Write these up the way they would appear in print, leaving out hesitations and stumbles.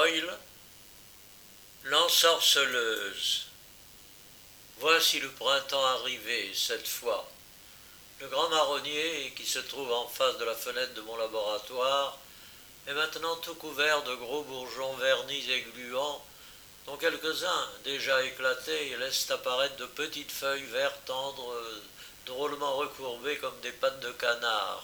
Boyle, l'ensorceleuse. Voici le printemps arrivé, cette fois. Le grand marronnier, qui se trouve en face de la fenêtre de mon laboratoire, est maintenant tout couvert de gros bourgeons vernis et gluants, dont quelques-uns, déjà éclatés, laissent apparaître de petites feuilles vert tendres, drôlement recourbées comme des pattes de canard.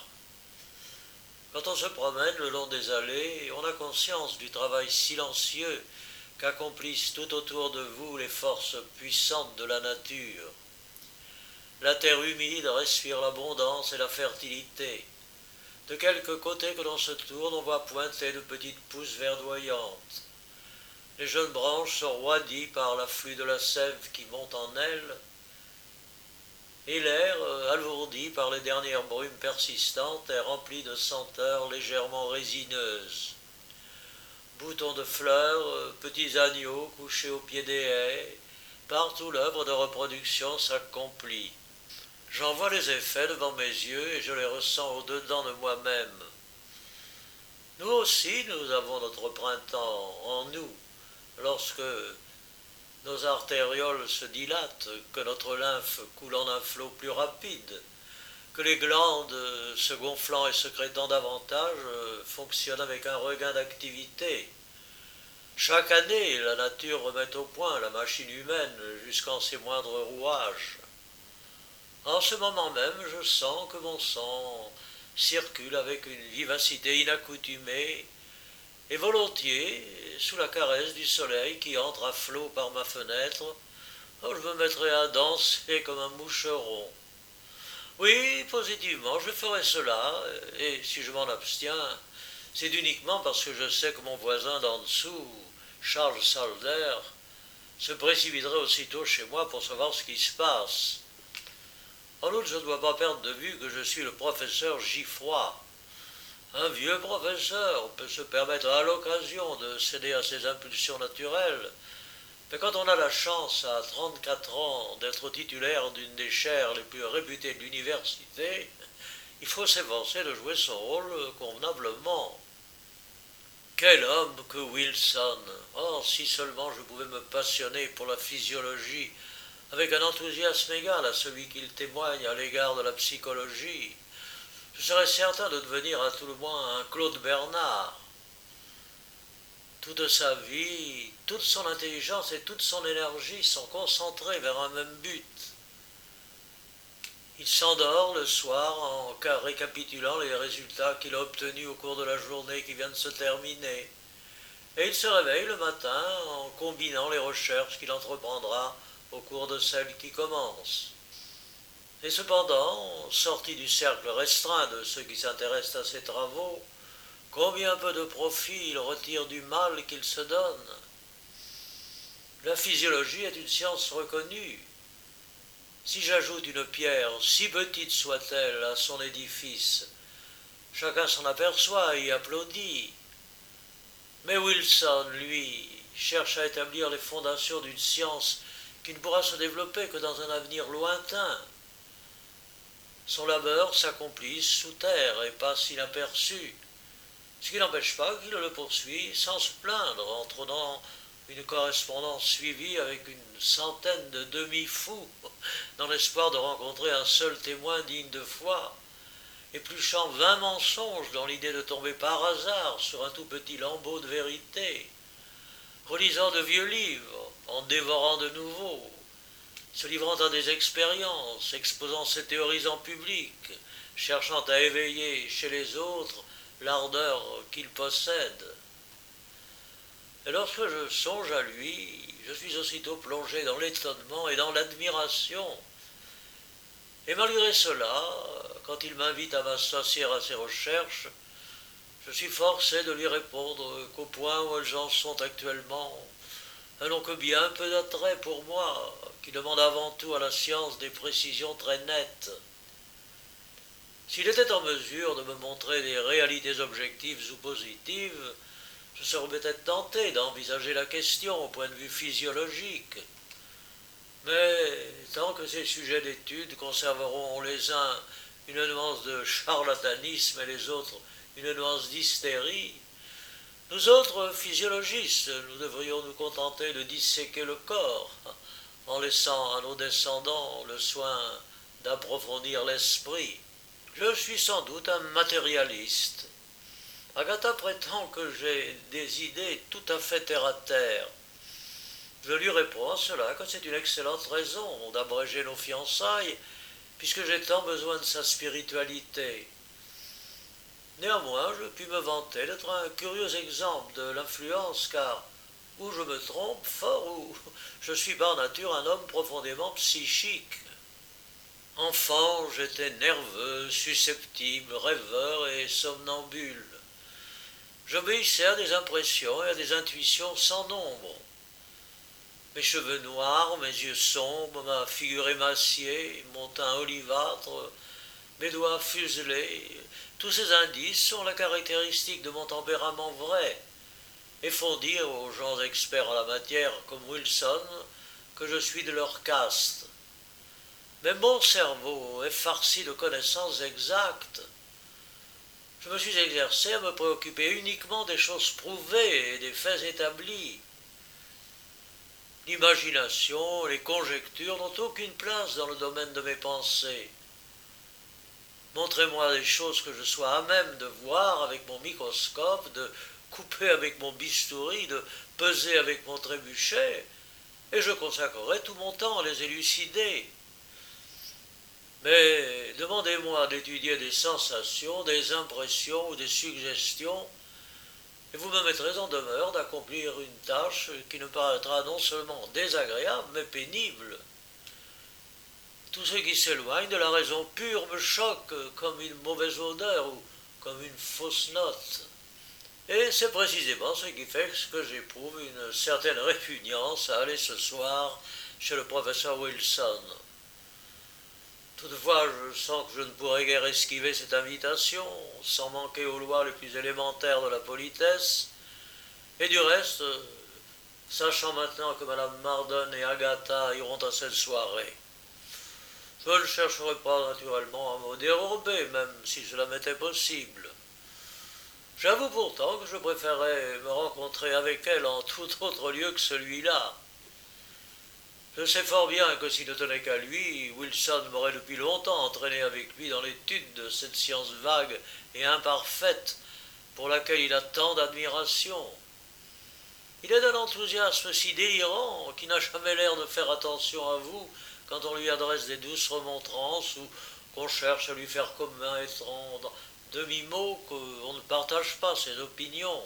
Quand on se promène le long des allées, on a conscience du travail silencieux qu'accomplissent tout autour de vous les forces puissantes de la nature. La terre humide respire l'abondance et la fertilité. De quelque côté que l'on se tourne, on voit pointer de petites pousses verdoyantes. Les jeunes branches sont roidies par l'afflux de la sève qui monte en elles, et l'air, alourdi par les dernières brumes persistantes, est rempli de senteurs légèrement résineuses. Boutons de fleurs, petits agneaux couchés au pied des haies, partout l'œuvre de reproduction s'accomplit. J'en vois les effets devant mes yeux et je les ressens au-dedans de moi-même. Nous aussi, nous avons notre printemps en nous, lorsque nos artérioles se dilatent, que notre lymphe coule en un flot plus rapide, que les glandes, se gonflant et sécrétant davantage, fonctionnent avec un regain d'activité. Chaque année, la nature remet au point la machine humaine jusqu'en ses moindres rouages. En ce moment même, je sens que mon sang circule avec une vivacité inaccoutumée, et volontiers, sous la caresse du soleil qui entre à flot par ma fenêtre, je me mettrai à danser comme un moucheron. Oui, positivement, je ferai cela, et si je m'en abstiens, c'est uniquement parce que je sais que mon voisin d'en dessous, Charles Salder, se précipiterait aussitôt chez moi pour savoir ce qui se passe. En outre, je ne dois pas perdre de vue que je suis le professeur Giffroy. Un vieux professeur peut se permettre à l'occasion de céder à ses impulsions naturelles, mais quand on a la chance à 34 ans d'être titulaire d'une des chaires les plus réputées de l'université, il faut s'efforcer de jouer son rôle convenablement. Quel homme que Wilson! Oh, si seulement je pouvais me passionner pour la physiologie avec un enthousiasme égal à celui qu'il témoigne à l'égard de la psychologie, je serais certain de devenir à tout le moins un Claude Bernard. Toute sa vie, toute son intelligence et toute son énergie sont concentrées vers un même but. Il s'endort le soir en récapitulant les résultats qu'il a obtenus au cours de la journée qui vient de se terminer, et il se réveille le matin en combinant les recherches qu'il entreprendra au cours de celle qui commence. Et cependant, sorti du cercle restreint de ceux qui s'intéressent à ses travaux, combien peu de profit il retire du mal qu'il se donne. La physiologie est une science reconnue. Si j'ajoute une pierre, si petite soit-elle, à son édifice, chacun s'en aperçoit et applaudit. Mais Wilson, lui, cherche à établir les fondations d'une science qui ne pourra se développer que dans un avenir lointain. Son labeur s'accomplit sous terre et passe inaperçu, ce qui n'empêche pas qu'il le poursuit sans se plaindre, entraînant une correspondance suivie avec une centaine de demi-fous, dans l'espoir de rencontrer un seul témoin digne de foi, épluchant 20 mensonges dans l'idée de tomber par hasard sur un tout petit lambeau de vérité, relisant de vieux livres, en dévorant de nouveaux, se livrant à des expériences, exposant ses théories en public, cherchant à éveiller chez les autres l'ardeur qu'il possède. Et lorsque je songe à lui, je suis aussitôt plongé dans l'étonnement et dans l'admiration. Et malgré cela, quand il m'invite à m'associer à ses recherches, je suis forcé de lui répondre qu'au point où elles en sont actuellement, elles n'ont que bien peu d'attrait pour moi, qui demande avant tout à la science des précisions très nettes. S'il était en mesure de me montrer des réalités objectives ou positives, je serais peut-être tenté d'envisager la question au point de vue physiologique. Mais tant que ces sujets d'étude conserveront les uns une nuance de charlatanisme et les autres une nuance d'hystérie, Nous autres physiologistes, nous devrions nous contenter de disséquer le corps, en laissant à nos descendants le soin d'approfondir l'esprit. Je suis sans doute un matérialiste. Agatha prétend que j'ai des idées tout à fait terre-à-terre. Je lui réponds à cela que c'est une excellente raison d'abréger nos fiançailles, puisque j'ai tant besoin de sa spiritualité. Néanmoins, je puis me vanter d'être un curieux exemple de l'influence, car ou je me trompe fort, ou je suis par nature un homme profondément psychique. Enfant, j'étais nerveux, susceptible, rêveur et somnambule. J'obéissais à des impressions et à des intuitions sans nombre. Mes cheveux noirs, mes yeux sombres, ma figure émaciée, mon teint olivâtre, mes doigts fuselés, tous ces indices sont la caractéristique de mon tempérament vrai, et font dire aux gens experts en la matière comme Wilson que je suis de leur caste. Mais mon cerveau est farci de connaissances exactes. Je me suis exercé à me préoccuper uniquement des choses prouvées et des faits établis. L'imagination, les conjectures n'ont aucune place dans le domaine de mes pensées. Montrez-moi des choses que je sois à même de voir avec mon microscope, de couper avec mon bistouri, de peser avec mon trébuchet, et je consacrerai tout mon temps à les élucider. Mais demandez-moi d'étudier des sensations, des impressions ou des suggestions, et vous me mettrez en demeure d'accomplir une tâche qui ne paraîtra non seulement désagréable, mais pénible. Tout ce qui s'éloigne de la raison pure me choque comme une mauvaise odeur ou comme une fausse note. Et c'est précisément ce qui fait que j'éprouve une certaine répugnance à aller ce soir chez le professeur Wilson. Toutefois, je sens que je ne pourrai guère esquiver cette invitation, sans manquer aux lois les plus élémentaires de la politesse. Et du reste, sachant maintenant que Mme Mardon et Agatha iront à cette soirée, je ne chercherai pas naturellement à me dérober, même si cela m'était possible. J'avoue pourtant que je préférerais me rencontrer avec elle en tout autre lieu que celui-là. Je sais fort bien que s'il ne tenait qu'à lui, Wilson m'aurait depuis longtemps entraîné avec lui dans l'étude de cette science vague et imparfaite pour laquelle il a tant d'admiration. Il est d'un enthousiasme si délirant qu'il n'a jamais l'air de faire attention à vous quand on lui adresse des douces remontrances ou qu'on cherche à lui faire commun et tendre demi-mot qu'on ne partage pas ses opinions.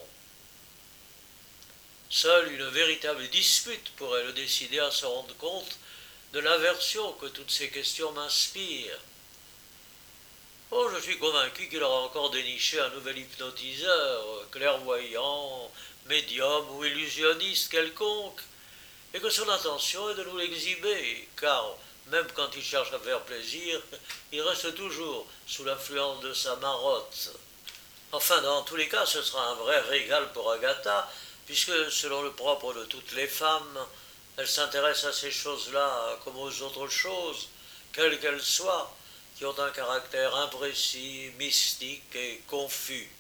Seule une véritable dispute pourrait le décider à se rendre compte de l'aversion que toutes ces questions m'inspirent. Oh, je suis convaincu qu'il aura encore déniché un nouvel hypnotiseur, clairvoyant, médium ou illusionniste quelconque, et que son intention est de nous l'exhiber, car même quand il cherche à faire plaisir, il reste toujours sous l'influence de sa marotte. Enfin, dans tous les cas, ce sera un vrai régal pour Agatha, puisque, selon le propre de toutes les femmes, elle s'intéresse à ces choses-là comme aux autres choses, quelles qu'elles soient, qui ont un caractère imprécis, mystique et confus.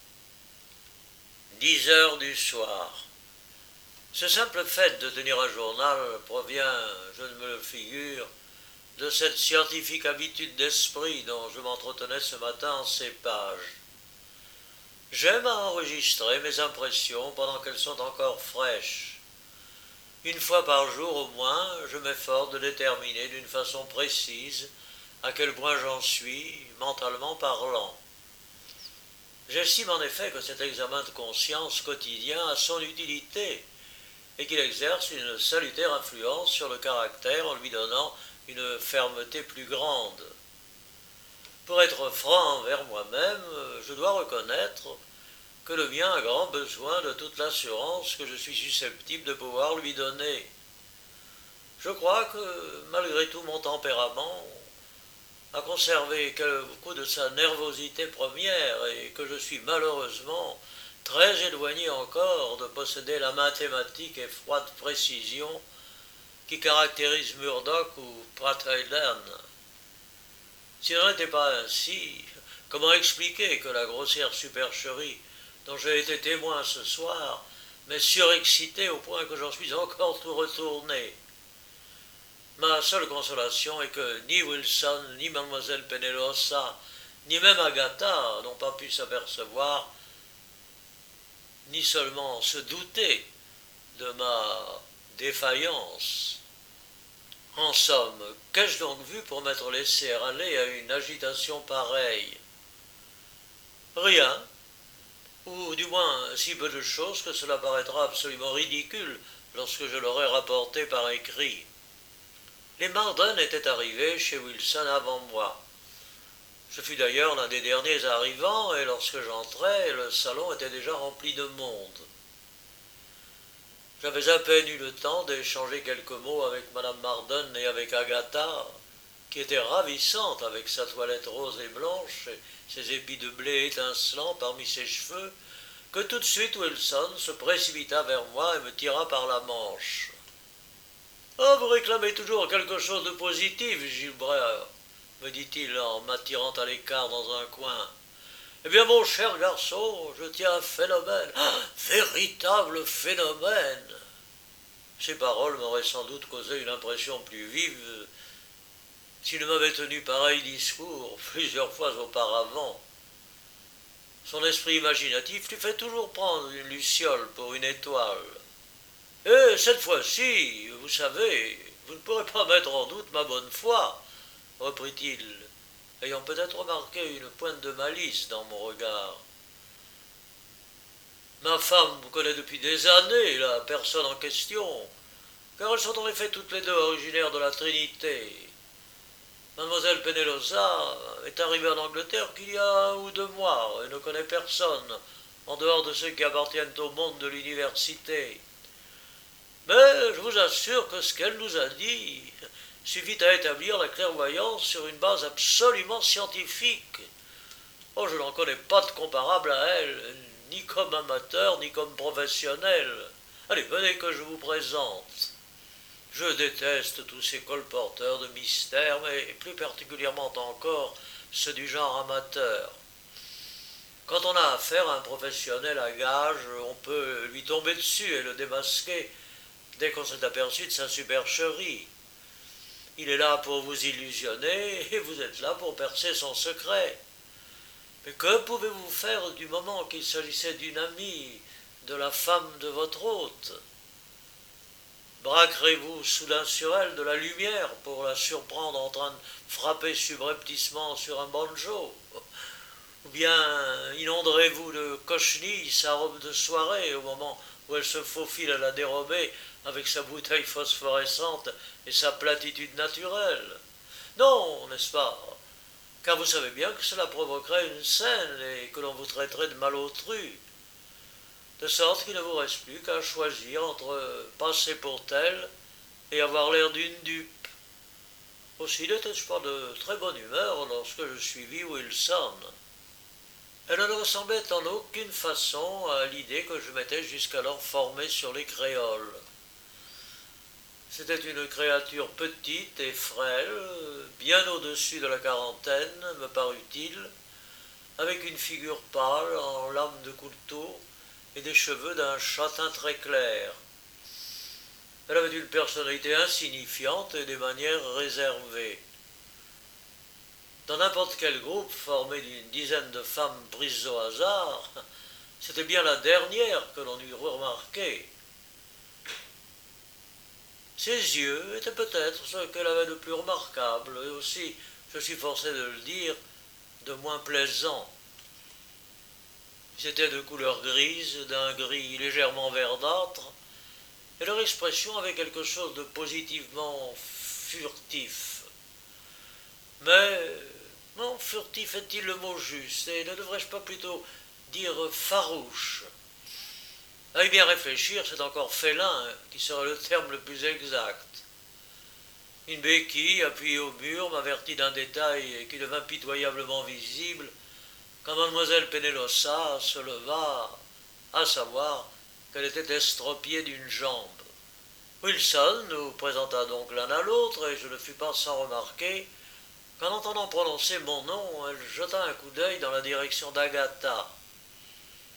10 heures du soir. Ce simple fait de tenir un journal provient, je ne me le figure, de cette scientifique habitude d'esprit dont je m'entretenais ce matin en ces pages. J'aime à enregistrer mes impressions pendant qu'elles sont encore fraîches. Une fois par jour au moins, je m'efforce de déterminer d'une façon précise à quel point j'en suis, mentalement parlant. J'estime en effet que cet examen de conscience quotidien a son utilité et qu'il exerce une salutaire influence sur le caractère en lui donnant une fermeté plus grande. Pour être franc envers moi-même, je dois reconnaître que le mien a grand besoin de toute l'assurance que je suis susceptible de pouvoir lui donner. Je crois que, malgré tout mon tempérament, a conservé beaucoup de sa nervosité première et que je suis malheureusement très éloigné encore de posséder la mathématique et froide précision qui caractérise Murdoch ou Pratt Hayden. Si ce n'était pas ainsi, comment expliquer que la grossière supercherie dont j'ai été témoin ce soir, m'est surexcité au point que j'en suis encore tout retourné. Ma seule consolation est que ni Wilson, ni mademoiselle Pennelosa, ni même Agatha n'ont pas pu s'apercevoir, ni seulement se douter de ma défaillance. En somme, qu'ai-je donc vu pour m'être laissé aller à une agitation pareille? Rien, ou du moins si peu de choses que cela paraîtra absolument ridicule lorsque je l'aurai rapporté par écrit. Les Marden étaient arrivés chez Wilson avant moi. Je fus d'ailleurs l'un des derniers arrivants, et lorsque j'entrai, le salon était déjà rempli de monde. J'avais à peine eu le temps d'échanger quelques mots avec madame Marden et avec Agatha, qui était ravissante avec sa toilette rose et blanche et ses épis de blé étincelants parmi ses cheveux, que tout de suite Wilson se précipita vers moi et me tira par la manche. « Ah, vous réclamez toujours quelque chose de positif, Gilbert, me dit-il en m'attirant à l'écart dans un coin. Eh bien, mon cher garçon, je tiens un phénomène, véritable phénomène. » Ces paroles m'auraient sans doute causé une impression plus vive s'il m'avait tenu pareil discours plusieurs fois auparavant. Son esprit imaginatif lui fait toujours prendre une luciole pour une étoile. Et cette fois-ci, vous savez, vous ne pourrez pas mettre en doute ma bonne foi, reprit-il, ayant peut-être remarqué une pointe de malice dans mon regard. Ma femme vous connaît depuis des années, la personne en question, car elles sont en effet toutes les deux originaires de la Trinité. Mademoiselle Pennelosa est arrivée en Angleterre qu'il y a 1 ou 2 mois et ne connaît personne, en dehors de ceux qui appartiennent au monde de l'université. Mais je vous assure que ce qu'elle nous a dit suffit à établir la clairvoyance sur une base absolument scientifique. Oh, je n'en connais pas de comparable à elle, ni comme amateur, ni comme professionnel. Allez, venez que je vous présente. Je déteste tous ces colporteurs de mystères, mais plus particulièrement encore ceux du genre amateur. Quand on a affaire à un professionnel à gage, on peut lui tomber dessus et le démasquer dès qu'on s'est aperçu de sa supercherie. Il est là pour vous illusionner et vous êtes là pour percer son secret. Mais que pouvez-vous faire du moment qu'il s'agissait d'une amie, de la femme de votre hôte? Braquerez-vous soudain sur elle de la lumière pour la surprendre en train de frapper subrepticement sur un banjo? Ou bien inonderez-vous de cochenilles sa robe de soirée au moment où elle se faufile à la dérobée avec sa bouteille phosphorescente et sa platitude naturelle? Non, n'est-ce pas? Car vous savez bien que cela provoquerait une scène et que l'on vous traiterait de malotru. De sorte qu'il ne vous reste plus qu'à choisir entre passer pour tel et avoir l'air d'une dupe. Aussi n'étais-je pas de très bonne humeur lorsque je suivis Wilson. Elle ne ressemblait en aucune façon à l'idée que je m'étais jusqu'alors formée sur les créoles. C'était une créature petite et frêle, bien au-dessus de la quarantaine, me parut-il, avec une figure pâle en lame de couteau et des cheveux d'un châtain très clair. Elle avait une personnalité insignifiante et des manières réservées. Dans n'importe quel groupe formé d'une dizaine de femmes prises au hasard, c'était bien la dernière que l'on eût remarquée. Ses yeux étaient peut-être ce qu'elle avait de plus remarquable, et aussi, je suis forcé de le dire, de moins plaisant. Ils étaient de couleur grise, d'un gris légèrement verdâtre, et leur expression avait quelque chose de positivement furtif. Mais, non, furtif est-il le mot juste, et ne devrais-je pas plutôt dire farouche? À y bien réfléchir, c'est encore félin qui serait le terme le plus exact. Une béquille appuyée au mur m'avertit d'un détail qui devint pitoyablement visible quand mademoiselle Pennelosa se leva, à savoir qu'elle était estropiée d'une jambe. Wilson nous présenta donc l'un à l'autre et je ne fus pas sans remarquer qu'en entendant prononcer mon nom, elle jeta un coup d'œil dans la direction d'Agatha.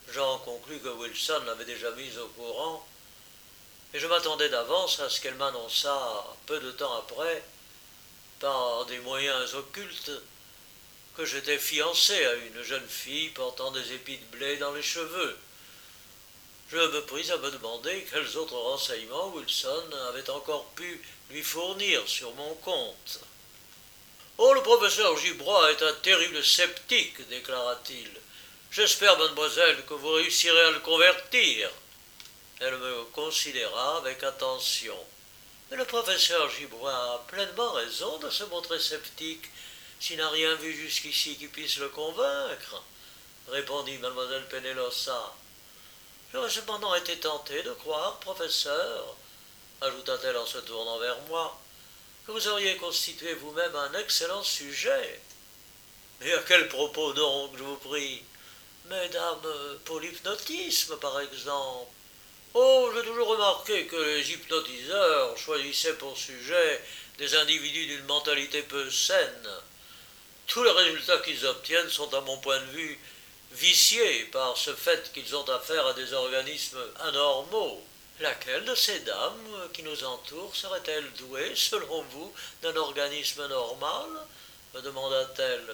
J'en conclus que Wilson l'avait déjà mise au courant, et je m'attendais d'avance à ce qu'elle m'annonçât, peu de temps après, par des moyens occultes, que j'étais fiancé à une jeune fille portant des épis de blé dans les cheveux. Je me pris à me demander quels autres renseignements Wilson avait encore pu lui fournir sur mon compte. Oh, le professeur Gibrois est un terrible sceptique, déclara-t-il. J'espère, mademoiselle, que vous réussirez à le convertir. Elle me considéra avec attention. Mais le professeur Gibrois a pleinement raison de se montrer sceptique, s'il n'a rien vu jusqu'ici qui puisse le convaincre, répondit mademoiselle Pennelosa. J'aurais cependant été tenté de croire, professeur, ajouta-t-elle en se tournant vers moi, que vous auriez constitué vous-même un excellent sujet. Mais à quel propos donc, je vous prie? Mesdames, pour l'hypnotisme, par exemple. Oh, j'ai toujours remarqué que les hypnotiseurs choisissaient pour sujet des individus d'une mentalité peu saine. Tous les résultats qu'ils obtiennent sont, à mon point de vue, viciés par ce fait qu'ils ont affaire à des organismes anormaux. Laquelle de ces dames qui nous entourent serait-elle douée, selon vous, d'un organisme normal? Me demanda-t-elle.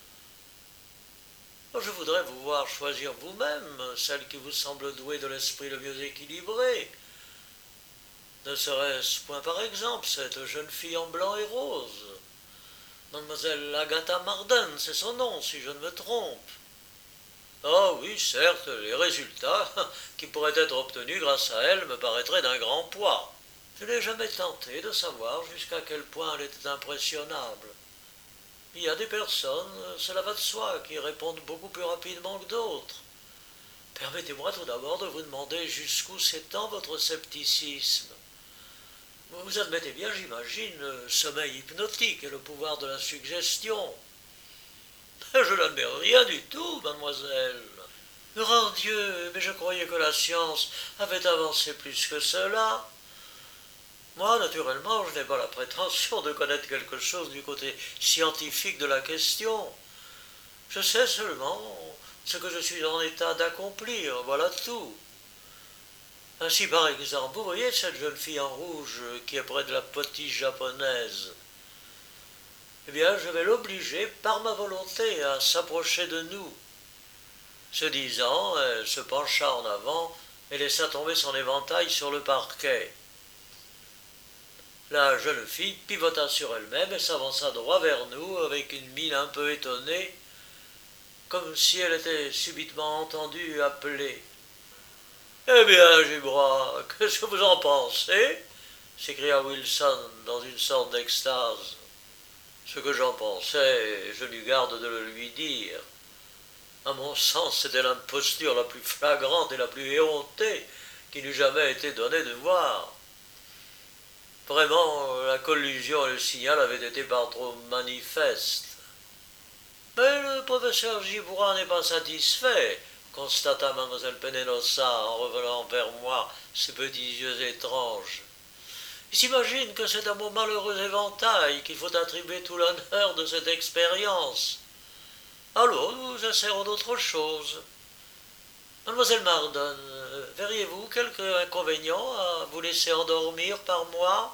Je voudrais vous voir choisir vous-même celle qui vous semble douée de l'esprit le mieux équilibré. Ne serait-ce point par exemple cette jeune fille en blanc et rose? Mademoiselle Agatha Marden, c'est son nom, si je ne me trompe. Ah oui, certes, les résultats qui pourraient être obtenus grâce à elle me paraîtraient d'un grand poids. Je n'ai jamais tenté de savoir jusqu'à quel point elle était impressionnable. Il y a des personnes, cela va de soi, qui répondent beaucoup plus rapidement que d'autres. Permettez-moi tout d'abord de vous demander jusqu'où s'étend votre scepticisme. Vous admettez bien, j'imagine, le sommeil hypnotique et le pouvoir de la suggestion. Je n'admets rien du tout, mademoiselle. Grand Dieu, mais je croyais que la science avait avancé plus que cela. Moi, naturellement, je n'ai pas la prétention de connaître quelque chose du côté scientifique de la question. Je sais seulement ce que je suis en état d'accomplir, voilà tout. Ainsi, par exemple, vous voyez cette jeune fille en rouge qui est près de la potiche japonaise. Eh bien, je vais l'obliger, par ma volonté, à s'approcher de nous. Ce disant, elle se pencha en avant et laissa tomber son éventail sur le parquet. La jeune fille pivota sur elle-même et s'avança droit vers nous avec une mine un peu étonnée, comme si elle était subitement entendue appeler. Eh bien, Gibrois, qu'est-ce que vous en pensez? S'écria Wilson dans une sorte d'extase. Ce que j'en pensais, je n'eus garde de le lui dire. À mon sens, c'était l'imposture la plus flagrante et la plus éhontée qui n'eût jamais été donnée de voir. Vraiment, la collusion et le signal avaient été par trop manifestes. Mais le professeur Gibrois n'est pas satisfait, constata mademoiselle Pennelosa en revenant vers moi ses petits yeux étranges. Il s'imagine que c'est à mon malheureux éventail qu'il faut attribuer tout l'honneur de cette expérience. Alors, nous essaierons d'autre chose. Mademoiselle Marden, verriez-vous quelque inconvénient à vous laisser endormir par moi?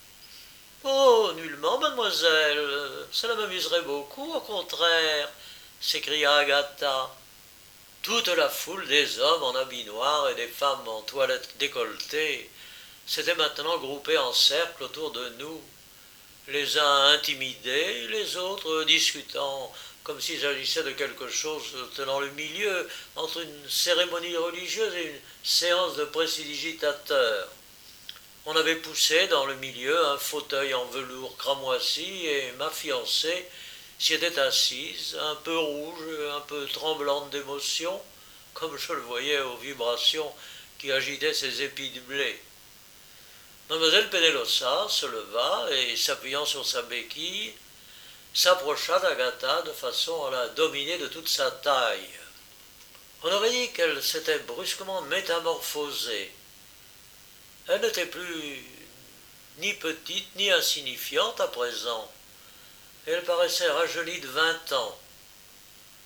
Oh, nullement, mademoiselle, cela m'amuserait beaucoup, au contraire, s'écria Agatha. Toute la foule des hommes en habits noirs et des femmes en toilette décolletée s'était maintenant groupée en cercle autour de nous, les uns intimidés, les autres discutant comme s'il s'agissait de quelque chose tenant le milieu entre une cérémonie religieuse et une séance de prestidigitateurs. On avait poussé dans le milieu un fauteuil en velours cramoisi et ma fiancée s'y était assise, un peu rouge, un peu tremblante d'émotion, comme je le voyais aux vibrations qui agitaient ses épis de blé. Mademoiselle Pennelosa se leva et, s'appuyant sur sa béquille, s'approcha d'Agatha de façon à la dominer de toute sa taille. On aurait dit qu'elle s'était brusquement métamorphosée. Elle n'était plus ni petite ni insignifiante à présent. Elle paraissait rajeunie de 20 ans.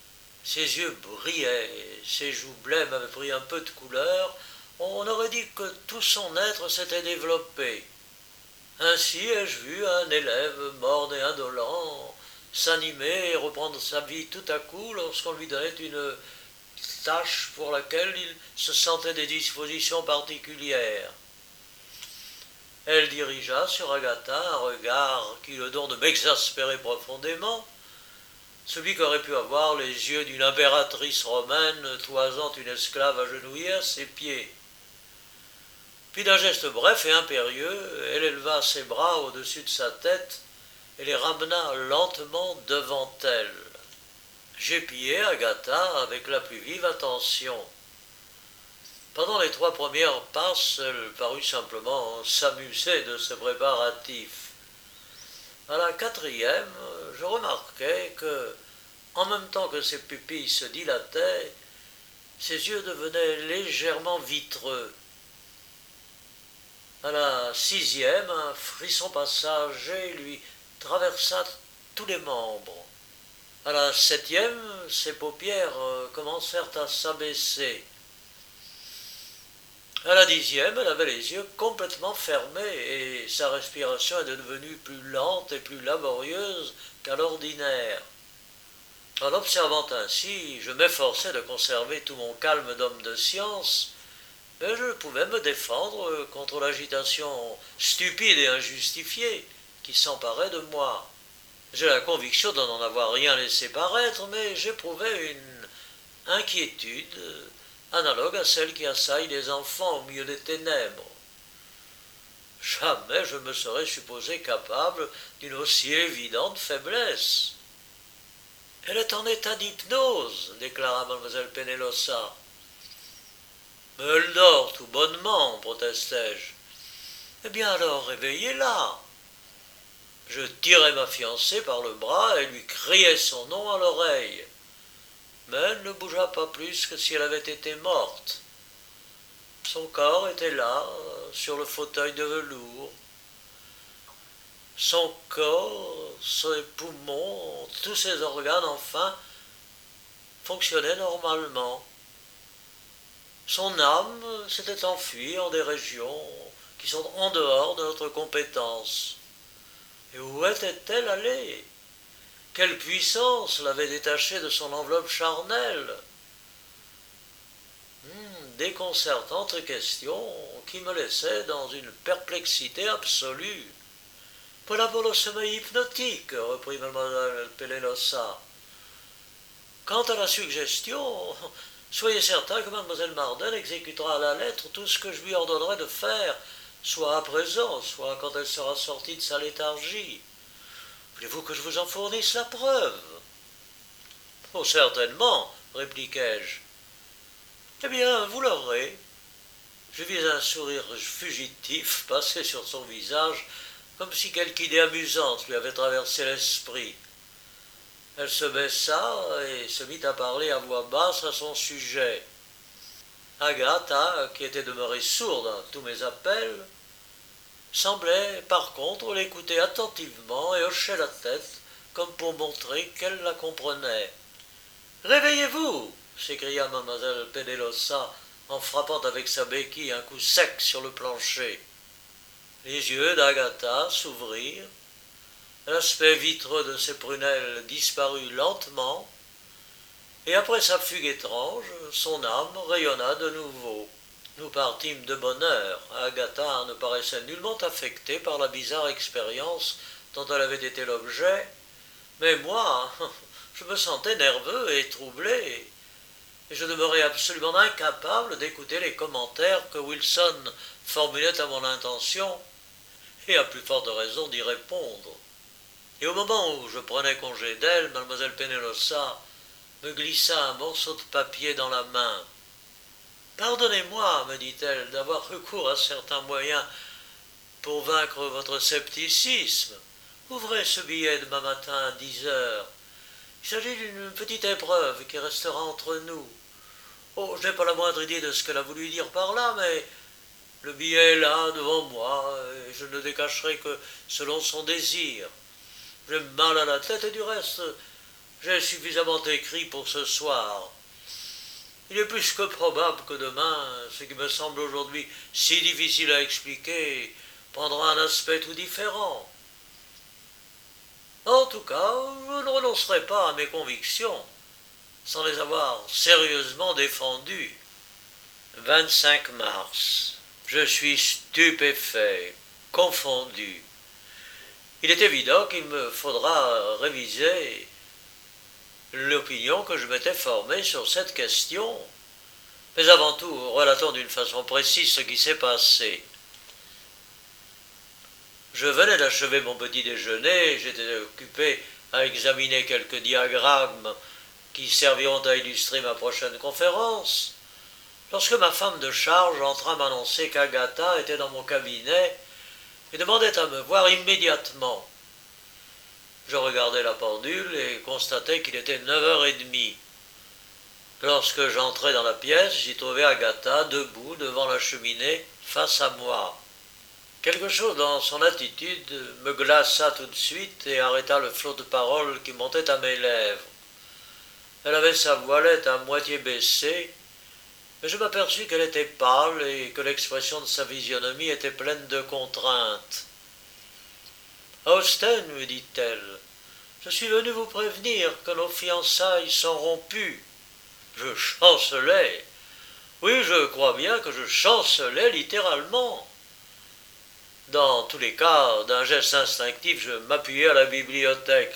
Ses yeux brillaient, ses joues blêmes avaient pris un peu de couleur, on aurait dit que tout son être s'était développé. Ainsi ai-je vu un élève morne et indolent s'animer et reprendre sa vie tout à coup lorsqu'on lui donnait une tâche pour laquelle il se sentait des dispositions particulières. Elle dirigea sur Agatha un regard qui eut le don de m'exaspérer profondément, celui qu'auraient pu avoir les yeux d'une impératrice romaine toisant une esclave agenouillée à ses pieds. Puis d'un geste bref et impérieux, elle éleva ses bras au-dessus de sa tête et les ramena lentement devant elle. J'épiai Agatha avec la plus vive attention. Pendant les 3 premières passes, elle parut simplement s'amuser de ce préparatif. À la 4e, je remarquai que, en même temps que ses pupilles se dilataient, ses yeux devenaient légèrement vitreux. À la 6e, un frisson passager lui traversa tous les membres. À la 7e, ses paupières commencèrent à s'abaisser. À la 10e, elle avait les yeux complètement fermés et sa respiration était devenue plus lente et plus laborieuse qu'à l'ordinaire. En observant ainsi, je m'efforçais de conserver tout mon calme d'homme de science, mais je pouvais me défendre contre l'agitation stupide et injustifiée qui s'emparait de moi. J'ai la conviction de n'en avoir rien laissé paraître, mais j'éprouvais une inquiétude analogue à celle qui assaille les enfants au milieu des ténèbres. Jamais je me serais supposé capable d'une aussi évidente faiblesse. « Elle est en état d'hypnose, déclara mademoiselle Pennelosa. « Mais elle dort tout bonnement, protestai-je. Eh bien alors, réveillez-la. » Je tirai ma fiancée par le bras et lui criai son nom à l'oreille. Mais elle ne bougea pas plus que si elle avait été morte. Son corps était là, sur le fauteuil de velours. Son corps, ses poumons, tous ses organes, enfin, fonctionnaient normalement. Son âme s'était enfuie en des régions qui sont en dehors de notre compétence. Et où était-elle allée? Quelle puissance l'avait détachée de son enveloppe charnelle? Déconcertante question qui me laissait dans une perplexité absolue. Voilà pour le sommeil hypnotique, reprit mademoiselle Pennelosa. Quant à la suggestion, soyez certain que mademoiselle Marden exécutera à la lettre tout ce que je lui ordonnerai de faire, soit à présent, soit quand elle sera sortie de sa léthargie. Voulez-vous que je vous en fournisse la preuve? Oh, certainement, répliquai-je. Eh bien, vous l'aurez. Je vis un sourire fugitif passer sur son visage, comme si quelque idée amusante lui avait traversé l'esprit. Elle se baissa et se mit à parler à voix basse à son sujet. Agatha, qui était demeurée sourde à tous mes appels, semblait par contre l'écouter attentivement et hochait la tête comme pour montrer qu'elle la comprenait. « Réveillez-vous » s'écria mademoiselle Pennelosa en frappant avec sa béquille un coup sec sur le plancher. Les yeux d'Agatha s'ouvrirent, l'aspect vitreux de ses prunelles disparut lentement, et après sa fugue étrange, son âme rayonna de nouveau. Nous partîmes de bonne heure. Agatha ne paraissait nullement affectée par la bizarre expérience dont elle avait été l'objet, mais moi, je me sentais nerveux et troublé, et je demeurais absolument incapable d'écouter les commentaires que Wilson formulait à mon intention, et à plus forte raison d'y répondre. Et au moment où je prenais congé d'elle, mademoiselle Pennelosa me glissa un morceau de papier dans la main. « Pardonnez-moi, me dit-elle, d'avoir recours à certains moyens pour vaincre votre scepticisme. Ouvrez ce billet demain matin à 10 heures. Il s'agit d'une petite épreuve qui restera entre nous. Oh, je n'ai pas la moindre idée de ce qu'elle a voulu dire par là, mais le billet est là, devant moi, et je ne le décacherai que selon son désir. J'ai mal à la tête, et du reste, j'ai suffisamment écrit pour ce soir. Il est plus que probable que demain, ce qui me semble aujourd'hui si difficile à expliquer, prendra un aspect tout différent. En tout cas, je ne renoncerai pas à mes convictions, sans les avoir sérieusement défendues. 25 mars. Je suis stupéfait, confondu. Il est évident qu'il me faudra réviser l'opinion que je m'étais formée sur cette question. Mais avant tout, relatons d'une façon précise ce qui s'est passé. Je venais d'achever mon petit déjeuner, j'étais occupé à examiner quelques diagrammes qui serviront à illustrer ma prochaine conférence, lorsque ma femme de charge entra m'annoncer qu'Agatha était dans mon cabinet et demandait à me voir immédiatement. Je regardai la pendule et constatai qu'il était 9h30. Lorsque j'entrai dans la pièce, j'y trouvai Agatha debout devant la cheminée face à moi. Quelque chose dans son attitude me glaça tout de suite et arrêta le flot de paroles qui montait à mes lèvres. Elle avait sa voilette à moitié baissée, mais je m'aperçus qu'elle était pâle et que l'expression de sa physionomie était pleine de contrainte. « Austen, me dit-elle, je suis venu vous prévenir que nos fiançailles sont rompues. » Je chancelai. Oui, je crois bien que je chancelai littéralement. Dans tous les cas, d'un geste instinctif, je m'appuyai à la bibliothèque.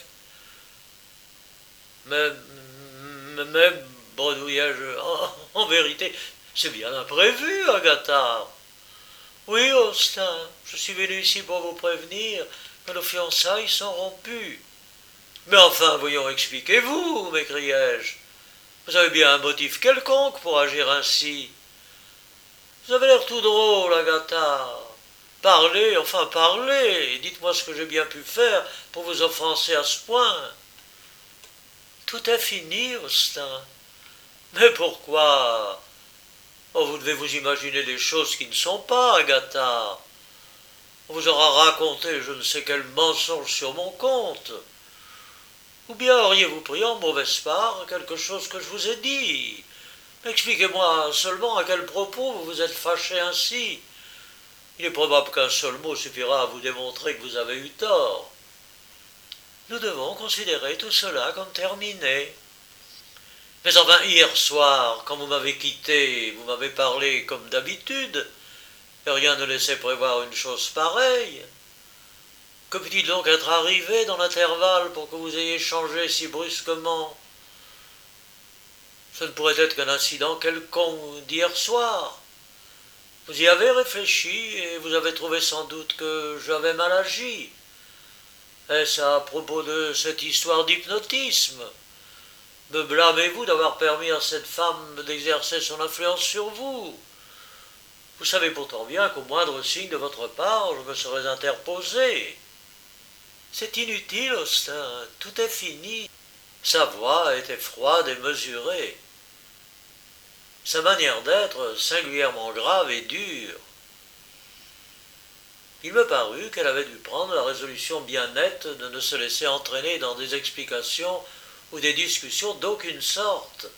Mais bredouillai-je, en vérité, c'est bien imprévu, Agatha. Oui, Austen, je suis venu ici pour vous prévenir que nos fiançailles sont rompues. Mais enfin, voyons, expliquez-vous, m'écriai-je. Vous avez bien un motif quelconque pour agir ainsi. Vous avez l'air tout drôle, Agatha. Parlez, enfin parlez, dites-moi ce que j'ai bien pu faire pour vous offenser à ce point. Tout est fini, Austen. Mais pourquoi? Oh, vous devez vous imaginer des choses qui ne sont pas, Agatha. On vous aura raconté je ne sais quel mensonge sur mon compte. Ou bien auriez-vous pris en mauvaise part quelque chose que je vous ai dit? Expliquez-moi seulement à quel propos vous vous êtes fâché ainsi. Il est probable qu'un seul mot suffira à vous démontrer que vous avez eu tort. Nous devons considérer tout cela comme terminé. Mais enfin, hier soir, quand vous m'avez quitté, vous m'avez parlé comme d'habitude, et rien ne laissait prévoir une chose pareille. Que peut-il donc être arrivé dans l'intervalle pour que vous ayez changé si brusquement? Ce ne pourrait être qu'un incident quelconque d'hier soir. Vous y avez réfléchi et vous avez trouvé sans doute que j'avais mal agi. Est-ce à propos de cette histoire d'hypnotisme? Me blâmez-vous d'avoir permis à cette femme d'exercer son influence sur vous? Vous savez pourtant bien qu'au moindre signe de votre part, je me serais interposé. C'est inutile, Austen, tout est fini. Sa voix était froide et mesurée. Sa manière d'être singulièrement grave et dure. Il me parut qu'elle avait dû prendre la résolution bien nette de ne se laisser entraîner dans des explications ou des discussions d'aucune sorte.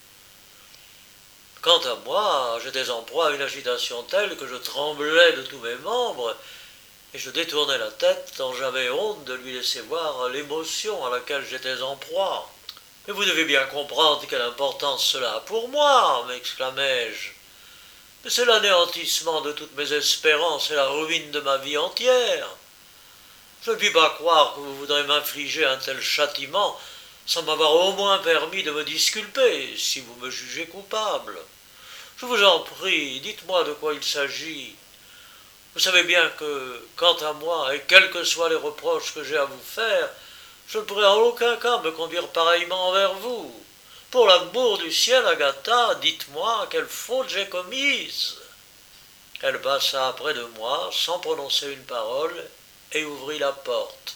Quant à moi, j'étais en proie à une agitation telle que je tremblais de tous mes membres, et je détournai la tête tant j'avais honte de lui laisser voir l'émotion à laquelle j'étais en proie. « Mais vous devez bien comprendre quelle importance cela a pour moi, m'exclamai-je. Mais c'est l'anéantissement de toutes mes espérances et la ruine de ma vie entière. Je ne puis pas croire que vous voudrez m'infliger un tel châtiment sans m'avoir au moins permis de me disculper, si vous me jugez coupable. Je vous en prie, dites-moi de quoi il s'agit. Vous savez bien que, quant à moi, et quels que soient les reproches que j'ai à vous faire, je ne pourrais en aucun cas me conduire pareillement envers vous. Pour l'amour du ciel, Agatha, dites-moi quelle faute j'ai commise. » Elle passa près de moi, sans prononcer une parole, et ouvrit la porte.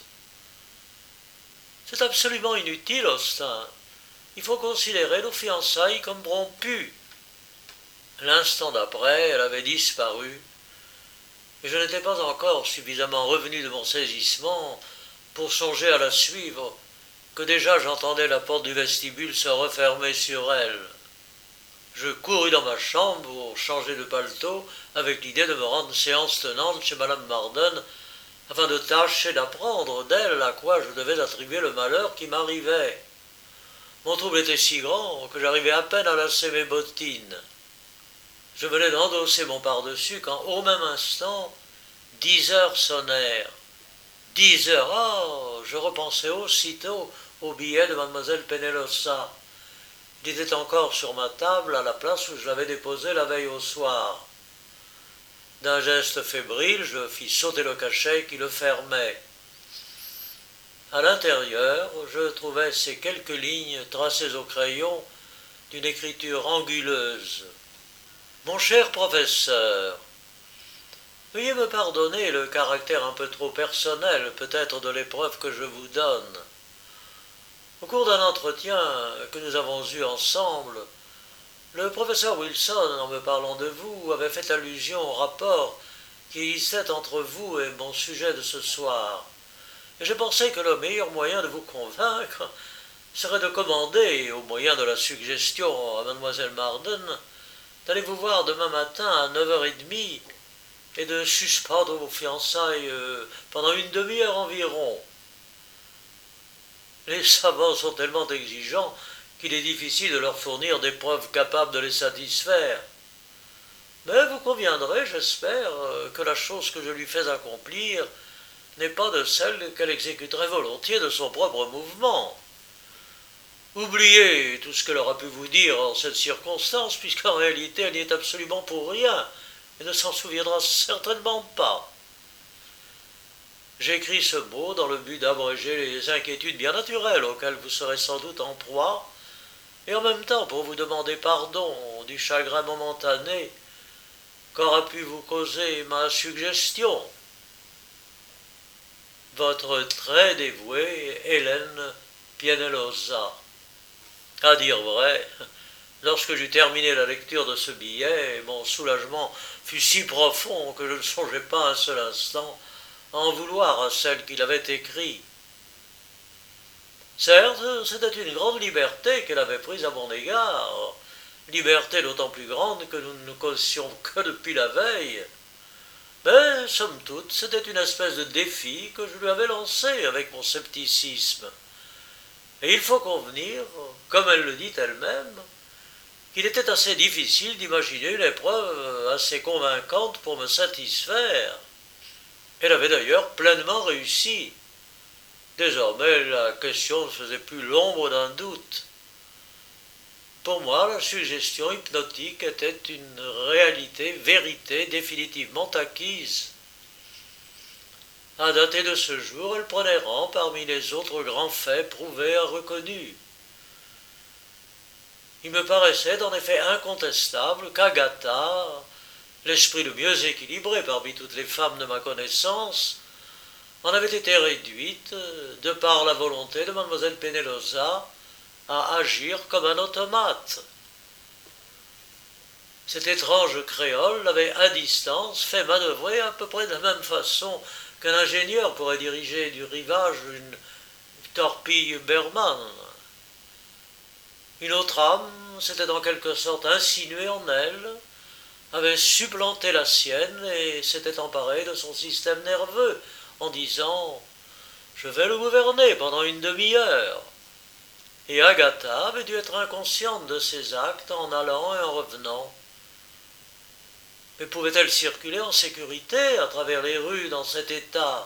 « C'est absolument inutile, Austen. Il faut considérer nos fiançailles comme rompues. » L'instant d'après, elle avait disparu, et je n'étais pas encore suffisamment revenu de mon saisissement pour songer à la suivre que déjà j'entendais la porte du vestibule se refermer sur elle. Je courus dans ma chambre pour changer de paletot avec l'idée de me rendre séance tenante chez Madame Marden afin de tâcher d'apprendre d'elle à quoi je devais attribuer le malheur qui m'arrivait. Mon trouble était si grand que j'arrivais à peine à lasser mes bottines. Je venais d'endosser mon pardessus quand, au même instant, 10 heures sonnèrent. 10 heures, oh, je repensais aussitôt au billet de mademoiselle Pennelosa. Il était encore sur ma table à la place où je l'avais déposé la veille au soir. D'un geste fébrile, je fis sauter le cachet qui le fermait. À l'intérieur, je trouvai ces quelques lignes tracées au crayon d'une écriture anguleuse. Mon cher professeur, veuillez me pardonner le caractère un peu trop personnel peut-être de l'épreuve que je vous donne. Au cours d'un entretien que nous avons eu ensemble, le professeur Wilson, en me parlant de vous, avait fait allusion au rapport qui existait entre vous et mon sujet de ce soir. Et je pensais que le meilleur moyen de vous convaincre serait de commander, au moyen de la suggestion à mademoiselle Marden, d'aller vous voir demain matin à 9h30 et de suspendre vos fiançailles pendant une demi-heure environ. Les savants sont tellement exigeants qu'il est difficile de leur fournir des preuves capables de les satisfaire. Mais vous conviendrez, j'espère, que la chose que je lui fais accomplir n'est pas de celle qu'elle exécuterait volontiers de son propre mouvement. Oubliez tout ce qu'elle aura pu vous dire en cette circonstance, puisqu'en réalité elle n'y est absolument pour rien et ne s'en souviendra certainement pas. J'écris ce mot dans le but d'abréger les inquiétudes bien naturelles auxquelles vous serez sans doute en proie, et en même temps pour vous demander pardon du chagrin momentané qu'aura pu vous causer ma suggestion. Votre très dévouée Hélène Pennelosa. À dire vrai, lorsque j'eus terminé la lecture de ce billet, mon soulagement fut si profond que je ne songeais pas un seul instant à en vouloir à celle qui l'avait écrit. Certes, c'était une grande liberté qu'elle avait prise à mon égard, liberté d'autant plus grande que nous ne nous causions que depuis la veille. Mais, somme toute, c'était une espèce de défi que je lui avais lancé avec mon scepticisme. Et il faut convenir, comme elle le dit elle-même, qu'il était assez difficile d'imaginer une épreuve assez convaincante pour me satisfaire. Elle avait d'ailleurs pleinement réussi. Désormais, la question ne faisait plus l'ombre d'un doute. Pour moi, la suggestion hypnotique était une vérité définitivement acquise. À dater de ce jour, elle prenait rang parmi les autres grands faits prouvés et reconnus. Il me paraissait en effet incontestable qu'Agatha, l'esprit le mieux équilibré parmi toutes les femmes de ma connaissance, en avait été réduite, de par la volonté de mademoiselle Pennelosa, à agir comme un automate. Cet étrange créole l'avait à distance fait manœuvrer à peu près de la même façon qu'un ingénieur pourrait diriger du rivage une torpille Berman. Une autre âme s'était en quelque sorte insinuée en elle, avait supplanté la sienne et s'était emparée de son système nerveux en disant « Je vais le gouverner pendant une demi-heure ». Et Agatha avait dû être inconsciente de ses actes en allant et en revenant. Mais pouvait-elle circuler en sécurité à travers les rues dans cet état?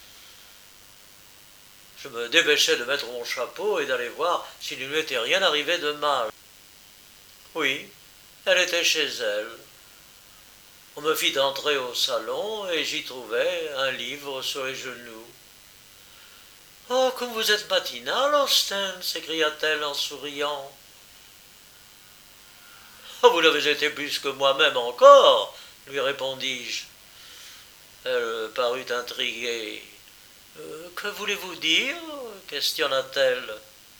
Je me dépêchai de mettre mon chapeau et d'aller voir s'il ne lui était rien arrivé de mal. Oui, elle était chez elle. On me fit entrer au salon et j'y trouvai un livre sur les genoux. « Oh, comme vous êtes matinal, Austin !» s'écria-t-elle en souriant. « Oh, vous l'avez été plus que moi-même encore !» lui répondis-je. Elle parut intriguée. « Que voulez-vous dire ?» questionna-t-elle.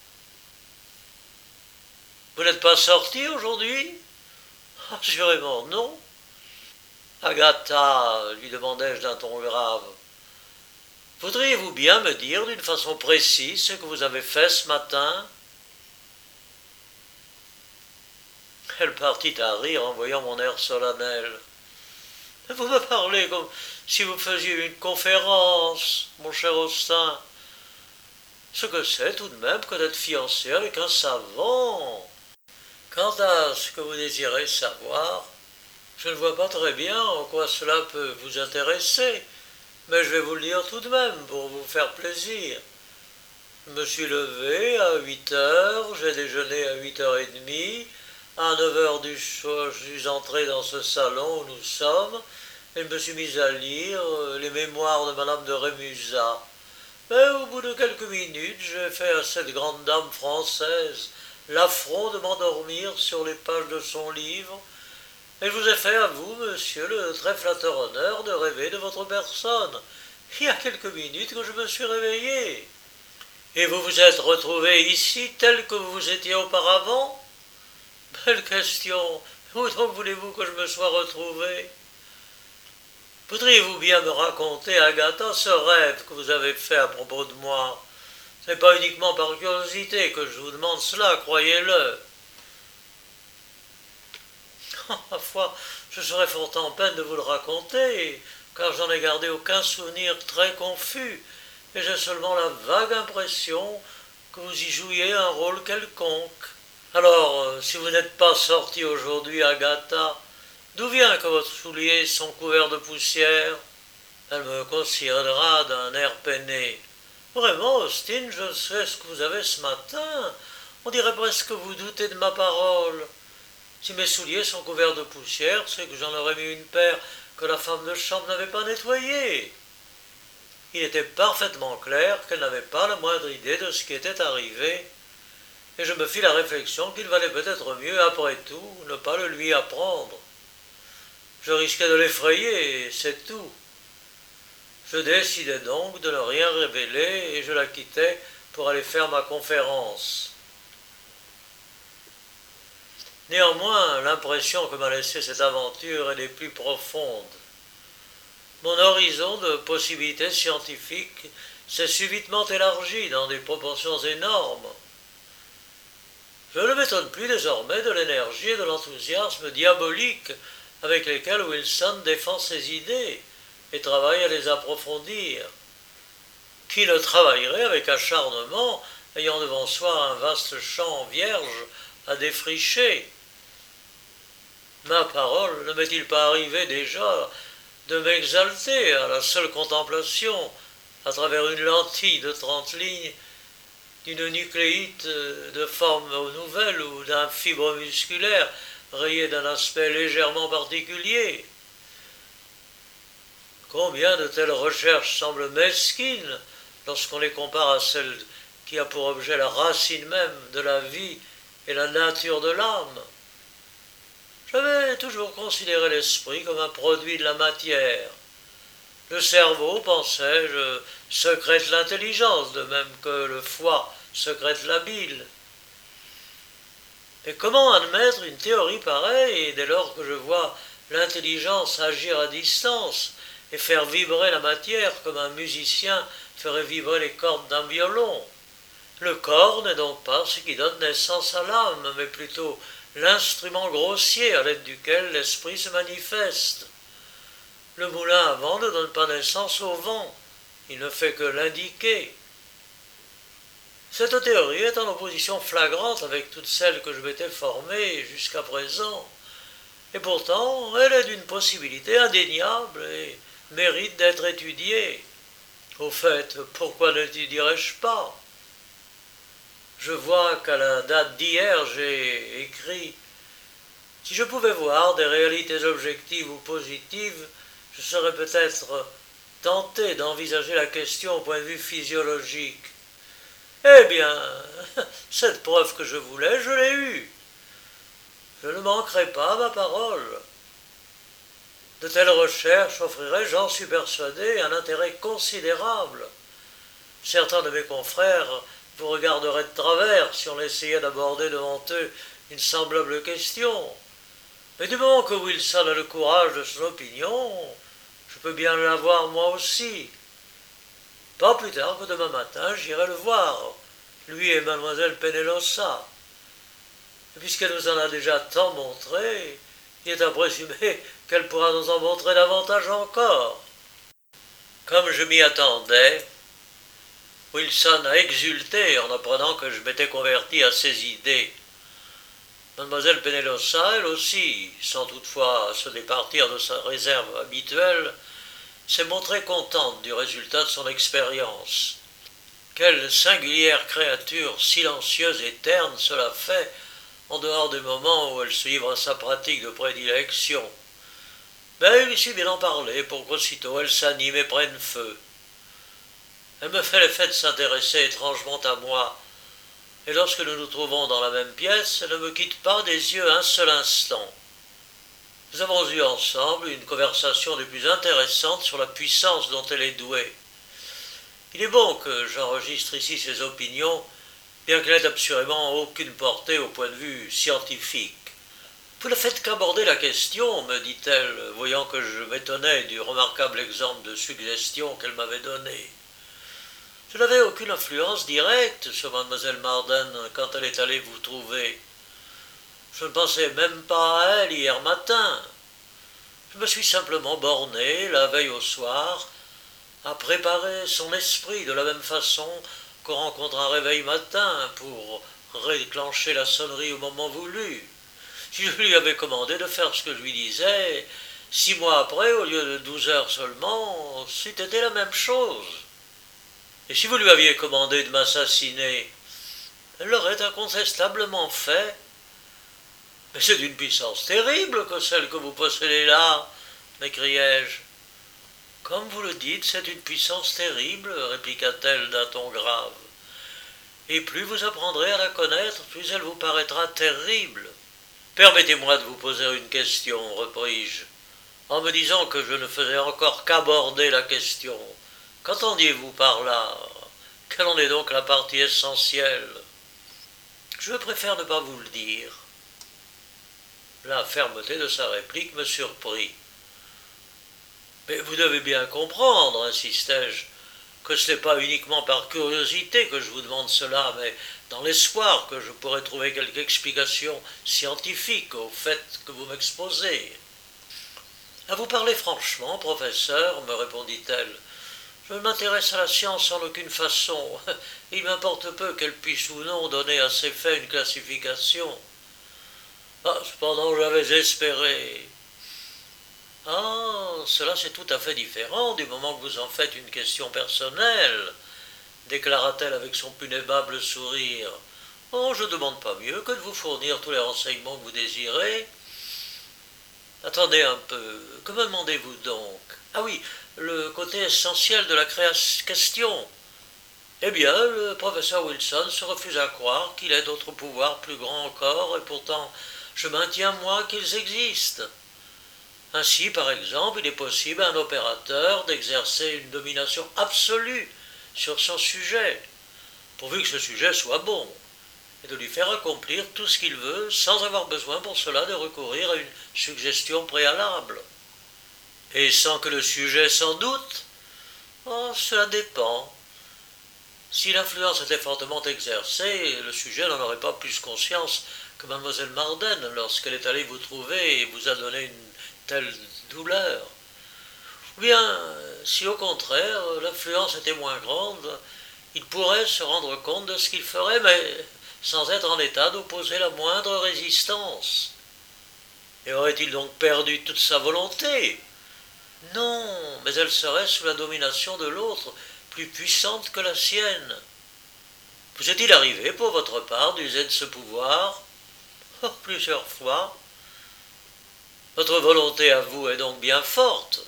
« Vous n'êtes pas sorti aujourd'hui ?»« Assurément non. »« Agatha, lui demandai-je d'un ton grave, Voudriez-vous bien me dire d'une façon précise ce que vous avez fait ce matin? Elle partit à rire en voyant mon air solennel. Vous me parlez comme si vous faisiez une conférence, mon cher Austin. Ce que c'est tout de même que d'être fiancé avec un savant. Quant à ce que vous désirez savoir, je ne vois pas très bien en quoi cela peut vous intéresser, mais je vais vous le dire tout de même pour vous faire plaisir. Je me suis levé à 8 heures, j'ai déjeuné à 8h30, à 9h du soir, je suis entré dans ce salon où nous sommes, et je me suis mis à lire les mémoires de Madame de Rémusat. Mais au bout de quelques minutes, j'ai fait à cette grande dame française l'affront de m'endormir sur les pages de son livre, et je vous ai fait à vous, monsieur, le très flatteur honneur de rêver de votre personne. Il y a quelques minutes que je me suis réveillé. Et vous vous êtes retrouvé ici tel que vous étiez auparavant? Belle question. Où donc voulez-vous que je me sois retrouvé? Voudriez-vous bien me raconter, Agatha, ce rêve que vous avez fait à propos de moi? Ce n'est pas uniquement par curiosité que je vous demande cela, croyez-le. Ma foi, je serais fort en peine de vous le raconter, car j'en ai gardé aucun souvenir très confus, et j'ai seulement la vague impression que vous y jouiez un rôle quelconque. Alors, si vous n'êtes pas sortie aujourd'hui, Agatha, d'où vient que vos souliers sont couverts de poussière? Elle me considéra d'un air peiné. Vraiment, Austin, je sais ce que vous avez ce matin. On dirait presque que vous doutez de ma parole. Si mes souliers sont couverts de poussière, c'est que j'en aurais mis une paire que la femme de chambre n'avait pas nettoyée. Il était parfaitement clair qu'elle n'avait pas la moindre idée de ce qui était arrivé, et je me fis la réflexion qu'il valait peut-être mieux, après tout, ne pas le lui apprendre. Je risquais de l'effrayer, et c'est tout. Je décidai donc de ne rien révéler, et je la quittai pour aller faire ma conférence. Néanmoins, l'impression que m'a laissée cette aventure est des plus profondes. Mon horizon de possibilités scientifiques s'est subitement élargi dans des proportions énormes. Je ne m'étonne plus désormais de l'énergie et de l'enthousiasme diabolique avec lesquels Wilson défend ses idées et travaille à les approfondir. Qui ne travaillerait avec acharnement, ayant devant soi un vaste champ vierge à défricher? Ma parole, ne m'est-il pas arrivé déjà de m'exalter à la seule contemplation, à travers une lentille de 30 lignes, d'une nucléite de forme nouvelle ou d'un fibre musculaire rayé d'un aspect légèrement particulier? Combien de telles recherches semblent mesquines lorsqu'on les compare à celles qui a pour objet la racine même de la vie et la nature de l'âme? J'avais toujours considéré l'esprit comme un produit de la matière. Le cerveau, pensais-je, sécrète l'intelligence, de même que le foie sécrète la bile. Mais comment admettre une théorie pareille dès lors que je vois l'intelligence agir à distance et faire vibrer la matière comme un musicien ferait vibrer les cordes d'un violon? Le corps n'est donc pas ce qui donne naissance à l'âme, mais plutôt l'instrument grossier à l'aide duquel l'esprit se manifeste. Le moulin à vent ne donne pas naissance au vent, il ne fait que l'indiquer. Cette théorie est en opposition flagrante avec toutes celles que je m'étais formée jusqu'à présent, et pourtant elle est d'une possibilité indéniable et mérite d'être étudiée. Au fait, pourquoi n'étudierais-je pas? Je vois qu'à la date d'hier, j'ai écrit « Si je pouvais voir des réalités objectives ou positives, je serais peut-être tenté d'envisager la question au point de vue physiologique. » Eh bien, cette preuve que je voulais, je l'ai eue. Je ne manquerai pas à ma parole. De telles recherches offriraient, j'en suis persuadé, un intérêt considérable. Certains de mes confrères vous regarderaient de travers si on essayait d'aborder devant eux une semblable question. Mais du moment que Wilson a le courage de son opinion, je peux bien l'avoir moi aussi. Pas plus tard que demain matin, j'irai le voir, lui et mademoiselle Pennelosa. Et puisqu'elle nous en a déjà tant montré, il est à présumer qu'elle pourra nous en montrer davantage encore. Comme je m'y attendais, Wilson a exulté en apprenant que je m'étais converti à ses idées. Mademoiselle Pennelosa, elle aussi, sans toutefois se départir de sa réserve habituelle, s'est montrée contente du résultat de son expérience. Quelle singulière créature silencieuse et terne cela fait, en dehors des moments où elle se livre à sa pratique de prédilection. Mais il suffit d'en parler pour qu'aussitôt elle s'anime et prenne feu. Elle me fait l'effet de s'intéresser étrangement à moi, et lorsque nous nous trouvons dans la même pièce, elle ne me quitte pas des yeux un seul instant. Nous avons eu ensemble une conversation des plus intéressantes sur la puissance dont elle est douée. Il est bon que j'enregistre ici ses opinions, bien qu'elle n'ait absolument aucune portée au point de vue scientifique. Vous ne faites qu'aborder la question, me dit-elle, voyant que je m'étonnais du remarquable exemple de suggestion qu'elle m'avait donné. Je n'avais aucune influence directe sur mademoiselle Marden quand elle est allée vous trouver. Je ne pensais même pas à elle hier matin. Je me suis simplement borné, la veille au soir, à préparer son esprit de la même façon qu'on rencontre un réveil matin pour réclencher la sonnerie au moment voulu. Si je lui avais commandé de faire ce que je lui disais, 6 mois après, au lieu de 12 heures seulement, c'eût été la même chose. Et si vous lui aviez commandé de m'assassiner, elle l'aurait incontestablement fait. Mais c'est d'une puissance terrible que celle que vous possédez là, m'écriai-je. Comme vous le dites, c'est une puissance terrible, répliqua-t-elle d'un ton grave. Et plus vous apprendrez à la connaître, plus elle vous paraîtra terrible. Permettez-moi de vous poser une question, repris-je, en me disant que je ne faisais encore qu'aborder la question. Qu'entendiez-vous par là? Quelle en est donc la partie essentielle? Je préfère ne pas vous le dire. La fermeté de sa réplique me surprit. Mais vous devez bien comprendre, insistai-je, que ce n'est pas uniquement par curiosité que je vous demande cela, mais dans l'espoir que je pourrais trouver quelque explication scientifique au fait que vous m'exposez. À vous parler franchement, professeur, me répondit-elle, je ne m'intéresse à la science en aucune façon. Il m'importe peu qu'elle puisse ou non donner à ses faits une classification. Ah, cependant, j'avais espéré. Ah, cela c'est tout à fait différent du moment que vous en faites une question personnelle, déclara-t-elle avec son plus aimable sourire. Oh, je ne demande pas mieux que de vous fournir tous les renseignements que vous désirez. Attendez un peu, que me demandez-vous donc? Ah oui, le côté essentiel de la question. Eh bien, le professeur Wilson se refuse à croire qu'il ait d'autres pouvoirs plus grands encore, et pourtant je maintiens moi qu'ils existent. Ainsi, par exemple, il est possible à un opérateur d'exercer une domination absolue sur son sujet, pourvu que ce sujet soit bon, et de lui faire accomplir tout ce qu'il veut sans avoir besoin pour cela de recourir à une suggestion préalable. Et sans que le sujet s'en doute? Oh, cela dépend. Si l'influence était fortement exercée, le sujet n'en aurait pas plus conscience que mademoiselle Marden lorsqu'elle est allée vous trouver et vous a donné une telle douleur. Ou bien, si au contraire l'influence était moins grande, il pourrait se rendre compte de ce qu'il ferait, mais sans être en état d'opposer la moindre résistance. Et aurait-il donc perdu toute sa volonté? Non, mais elle serait sous la domination de l'autre, plus puissante que la sienne. Vous est-il arrivé, pour votre part, d'user de ce pouvoir? Oh, plusieurs fois. Votre volonté à vous est donc bien forte.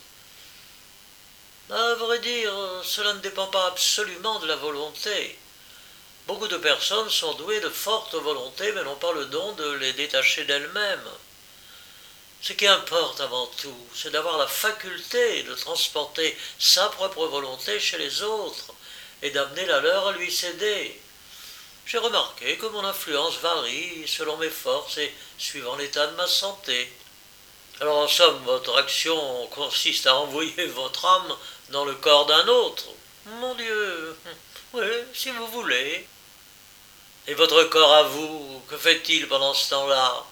À vrai dire, cela ne dépend pas absolument de la volonté. Beaucoup de personnes sont douées de fortes volontés, mais n'ont pas le don de les détacher d'elles-mêmes. Ce qui importe avant tout, c'est d'avoir la faculté de transporter sa propre volonté chez les autres et d'amener la leur à lui céder. J'ai remarqué que mon influence varie selon mes forces et suivant l'état de ma santé. Alors en somme, votre action consiste à envoyer votre âme dans le corps d'un autre. Mon Dieu, oui, si vous voulez. Et votre corps à vous, que fait-il pendant ce temps-là?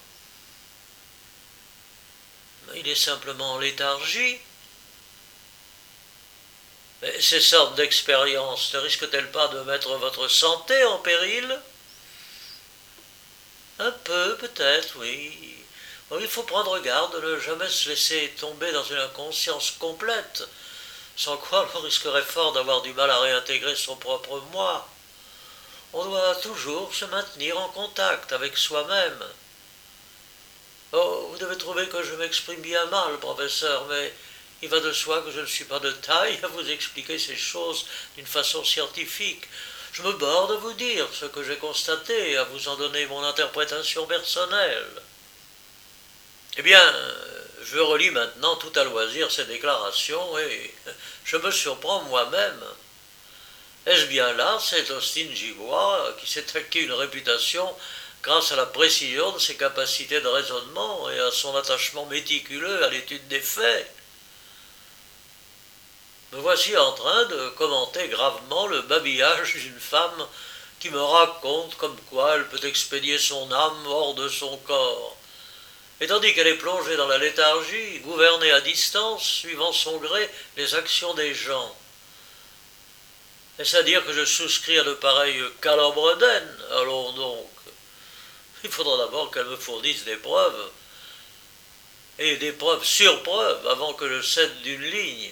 Il est simplement en léthargie. Mais ces sortes d'expériences ne risquent-elles pas de mettre votre santé en péril? Un peu, peut-être, oui. Bon, il faut prendre garde de ne jamais se laisser tomber dans une inconscience complète, sans quoi l'on risquerait fort d'avoir du mal à réintégrer son propre moi. On doit toujours se maintenir en contact avec soi-même. Oh, vous devez trouver que je m'exprime bien mal, professeur, mais il va de soi que je ne suis pas de taille à vous expliquer ces choses d'une façon scientifique. Je me borne de vous dire ce que j'ai constaté et à vous en donner mon interprétation personnelle. Eh bien, je relis maintenant tout à loisir ces déclarations et je me surprends moi-même. Est-ce bien là cet Austin Gibois qui s'est acquis une réputation grâce à la précision de ses capacités de raisonnement et à son attachement méticuleux à l'étude des faits? Me voici en train de commenter gravement le babillage d'une femme qui me raconte comme quoi elle peut expédier son âme hors de son corps. Et tandis qu'elle est plongée dans la léthargie, gouvernée à distance, suivant son gré les actions des gens. Est-ce à dire que je souscris à de pareilles calembredaines? Allons donc. Il faudra d'abord qu'elle me fournisse des preuves, et des preuves sur preuves, avant que je cède d'une ligne.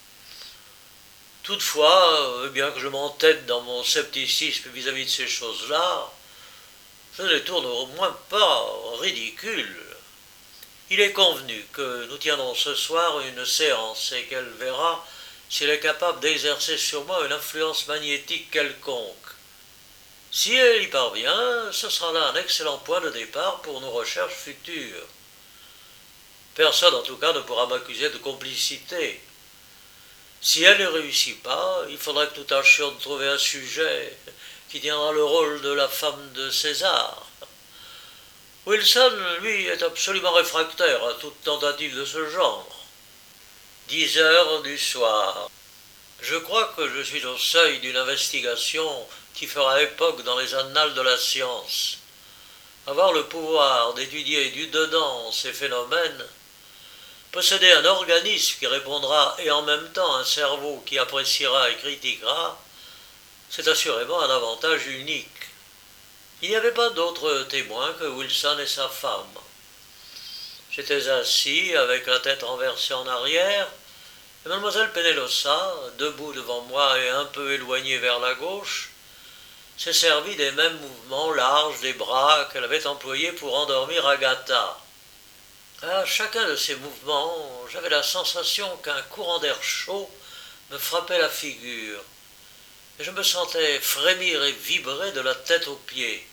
Toutefois, bien que je m'entête dans mon scepticisme vis-à-vis de ces choses-là, je ne les tourne au moins pas ridicules. Il est convenu que nous tiendrons ce soir une séance et qu'elle verra s'il est capable d'exercer sur moi une influence magnétique quelconque. Si elle y parvient, ce sera là un excellent point de départ pour nos recherches futures. Personne en tout cas ne pourra m'accuser de complicité. Si elle ne réussit pas, il faudra que nous tâchions de trouver un sujet qui tiendra le rôle de la femme de César. Wilson, lui, est absolument réfractaire à toute tentative de ce genre. 10 heures du soir. Je crois que je suis au seuil d'une investigation qui fera époque dans les annales de la science. Avoir le pouvoir d'étudier du dedans ces phénomènes, posséder un organisme qui répondra et en même temps un cerveau qui appréciera et critiquera, c'est assurément un avantage unique. Il n'y avait pas d'autre témoin que Wilson et sa femme. J'étais assis avec la tête renversée en arrière, et mademoiselle Pennelosa, debout devant moi et un peu éloignée vers la gauche, s'est servie des mêmes mouvements larges des bras qu'elle avait employés pour endormir Agatha. À chacun de ces mouvements, j'avais la sensation qu'un courant d'air chaud me frappait la figure, et je me sentais frémir et vibrer de la tête aux pieds.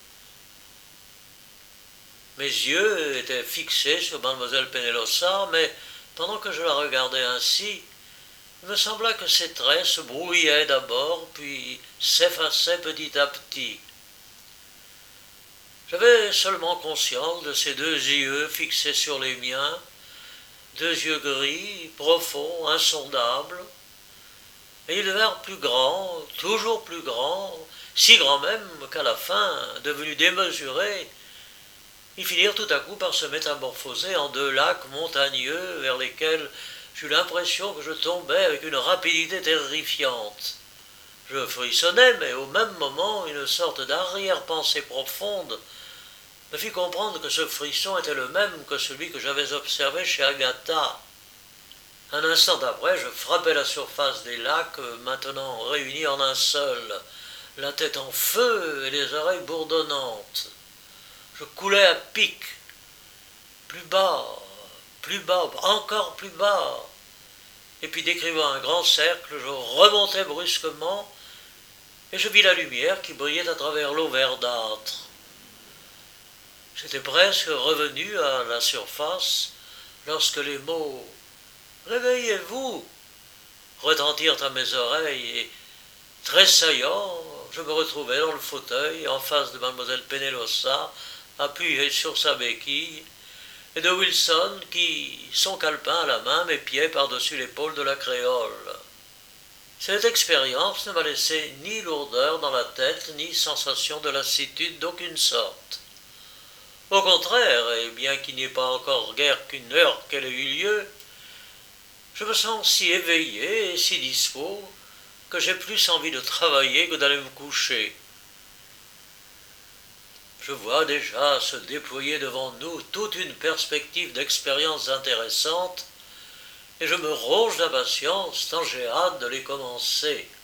Mes yeux étaient fixés sur mademoiselle Pennelosa, mais pendant que je la regardais ainsi, il me sembla que ses traits se brouillaient d'abord, puis s'effaçaient petit à petit. J'avais seulement conscience de ces deux yeux fixés sur les miens, deux yeux gris, profonds, insondables, et ils devinrent plus grands, toujours plus grands, si grands même qu'à la fin, devenus démesurés, ils finirent tout à coup par se métamorphoser en deux lacs montagneux vers lesquels j'eus l'impression que je tombais avec une rapidité terrifiante. Je frissonnais, mais au même moment, une sorte d'arrière-pensée profonde me fit comprendre que ce frisson était le même que celui que j'avais observé chez Agatha. Un instant après, je frappais la surface des lacs, maintenant réunis en un seul, la tête en feu et les oreilles bourdonnantes. Je coulais à pic, plus bas, encore plus bas. Et puis décrivant un grand cercle, je remontais brusquement et je vis la lumière qui brillait à travers l'eau verdâtre. J'étais presque revenu à la surface lorsque les mots « Réveillez-vous » retentirent à mes oreilles et, tressaillant, je me retrouvai dans le fauteuil en face de mademoiselle Pennelosa, appuyé sur sa béquille, et de Wilson qui, son calepin à la main, m'épiait par-dessus l'épaule de la créole. Cette expérience ne m'a laissé ni lourdeur dans la tête, ni sensation de lassitude d'aucune sorte. Au contraire, et bien qu'il n'y ait pas encore guère qu'une heure qu'elle ait eu lieu, je me sens si éveillé et si dispos que j'ai plus envie de travailler que d'aller me coucher. Je vois déjà se déployer devant nous toute une perspective d'expériences intéressantes et je me ronge d'impatience tant j'ai hâte de les commencer.